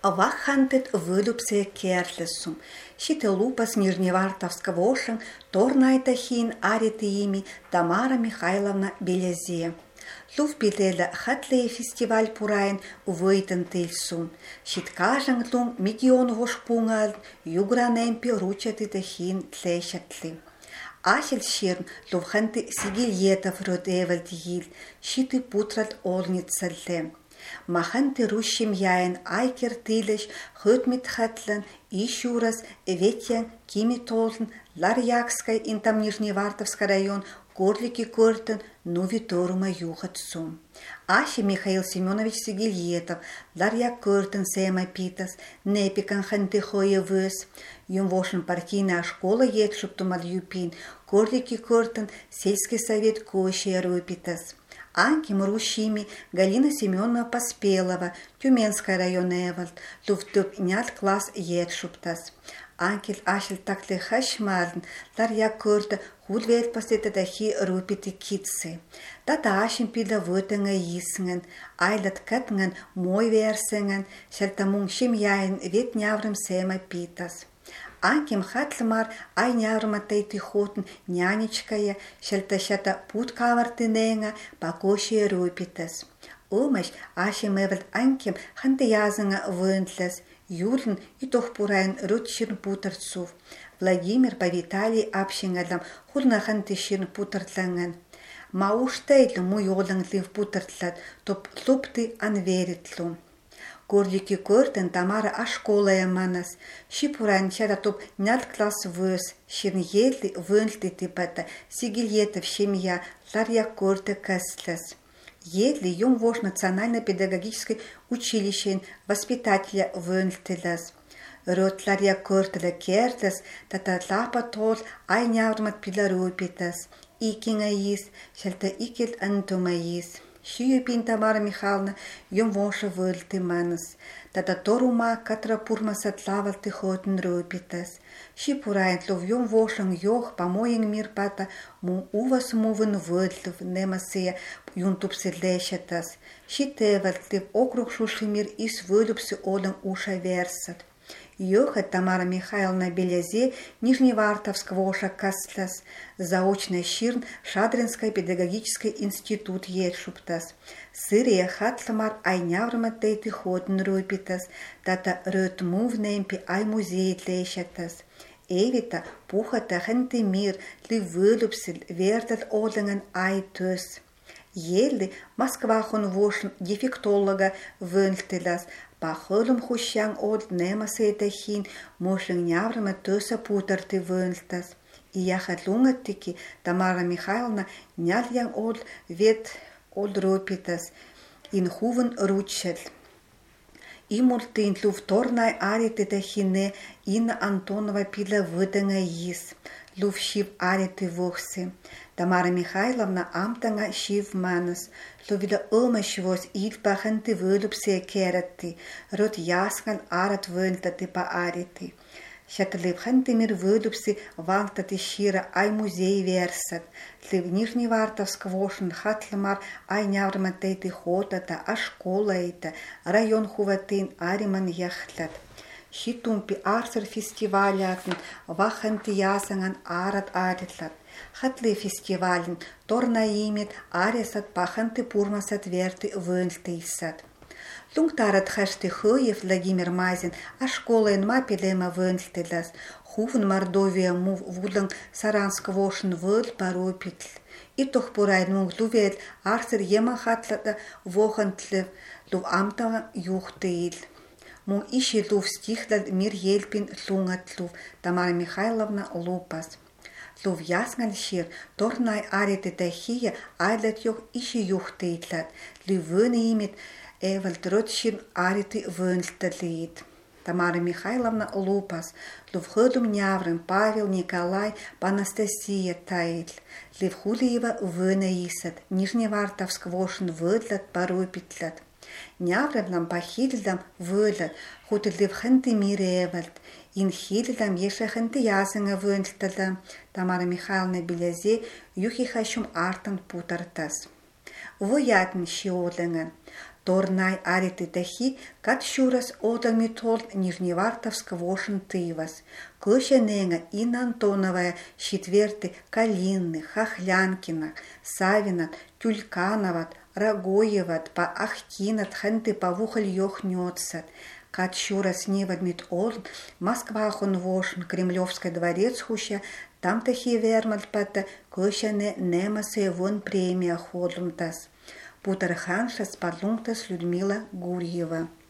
Вахантет вылюбсе керлесум. Щите лупас Нижневартовского ошен, торнайтахин аритыими Тамара Михайловна Белязе. Лув биледа хатлее фестиваль пурайн увойтен тельсун. Щит кажан лум мигион вошпунгал, югранемпи ручатытахин тлещатли. Ахел ширн лувханты сигильетов родевальдигил, щиты путрат олницалле. Маханты рущим яен айкер тилеш, хөтмит хатлан, ишурас, эветьян, кими толн, Ларьякская, интам Нижневартовский район, Горлики Кортен, Новиторума Юхатсум. Ахи Михаил Семенович Сигильетов, Ларьяк Кортен Сема Питас, Непикан Хантихоя Вес, Юмвошен партийная школа Едшуптумал Юпин, Горлики Кортен, сельский совет Кощия Рупитас. Анким Рущими, Галина Семеновна Поспелова, Тюменский район Эвальд, Луфтуп нят класс Едшуптас. Анкел Ашел такле хашмарн, Ларьяк Корта, худвет пасета дахи Рупити Китсы. Тата Ашин пида вотенга Йиснген, Айлат Катнген, мой версенген, Шельтамун Шимьяин, вет няврым Сема Питас. Анким хатлмар ай няврма тейти хотн нянечкая, Шельташата путкавартыненга, Пакошия Рупитас. Омаш Ашим эвальд Анким хантыязынга вынтлес, Юлин и тохпурайн рутшин путарцув. Владимир по Виталий общингалам хурнахан тишин путартланган. Мауштейл мой оланглив путартлат, топ лупты анверитлум. Горлики Кортен Тамара ашколая манас. Шипурайн чара топ нят класс выс. Шин едли вынлты типата. Сигильетов семья Ларьяк Корте Кастлас. Едли юм вош национально-педагогическое училище воспитателя Вönlтелас. Рот Ларьяк Кортеле Кертас, тата лапа тол айняврмат пиларупитас. Икинга ис, шальта икел антумаис. Шиюпин Тамара Михайловна юм воша вölты манас. Тата торума катра пурмасат лавалты хотн рупитас. Шипурайн лов юм вошан йох помоин мир пата му увас мувен вölтлов немасея юнтупселешатас. Шитевалтлив округ шушимир ис вölюпсы олен уша версат. Йоха Тамара Михайловна Белязе Нижневартовского оша Кастлас, заочный ширн Шадринский педагогический институт Едшуптас. Сырия хатламар айняврма тейти ходн рупитас, тата рöt мувнемпи ай музей тлешатас. Эвита пухата хэнти мир ли вölюпсил вертат оленген ай төс. Елли Москвахон вошн дефектолога Вönlтелас, Пахолум хущан от немасетахин, мошлен няврма төса путарты Вönlтас. И яхатлунгаттики Тамара Михайловна няльян от вет от рупитас, ин хувен ручел. Имультин луфторнай арите тахине Инна Антонова пила выдanga йис. Лув шив арите вохсе. Тамара Михайловна амтанга шив манас. Лувида омашвос илпаханти вölüpse кератти. Рот яскан арат вönltati па арите. Шаталевханти мир вölüpse валтати шира ай музей версат. Лив Нижневартовского ошен хатлмар ай няврма тейти хотата, а школа эта, район хуватин ариман яхтлат. Шитумпи арсер фестивалятн, ваханти ясанган арат аритлат. Хатлы фестивален, торна имет аресат паханты пурмасат верты Вönlтейсат. Лунгтарат хашты Хоев Владимир Мазин, а школа эн мапилема Вönlтелас, хувн Мордовия мув вудлан Саранского ошен вöl паропитл. И тохпурайн мув лувет арсер ема хатлата вохантлев лув амтага юхтеил. Му ищи лув стихдал мир ельпин лунгатлув Тамара Михайловна Лупас. Лув ясган шир торнай арите тахия айлат йох ищи юхтеитлат. Ли вöne имит эвалт ротшин арите Вönlтелит. Тамара Михайловна Лупас, лув ходум няврым Павел Николай Анастасия Тайл. Лив хулиева вöne исат Нижневартовского ошен вöдлат парупитлат. Няврым пахилдам вölat, хутел лив хэнти мире эвалт. Ин хилдам еше хэнти ясынга Вönlтелам. Тамара Михайловна Белязе юхи хашум артан путартас. Воятн шиолынган. Торнай ариты тахи, кат щурас одалмитол Нижневартовска вошен тывас. Кышененга Инна Антоновая четверты Калинны, Хохлянкина, Савинат, Тюлькановат, Рагоеват, па Ахтинат, хэнты павухаль ёхнётсат. Кат щурас невадмит ол, Москвахон вошен, Кремлевский дворец хуща, там тахи вермалт пата, кышене немасе вон премия ходлумтас. Путарханша спарлунтас Людмила Гурьева.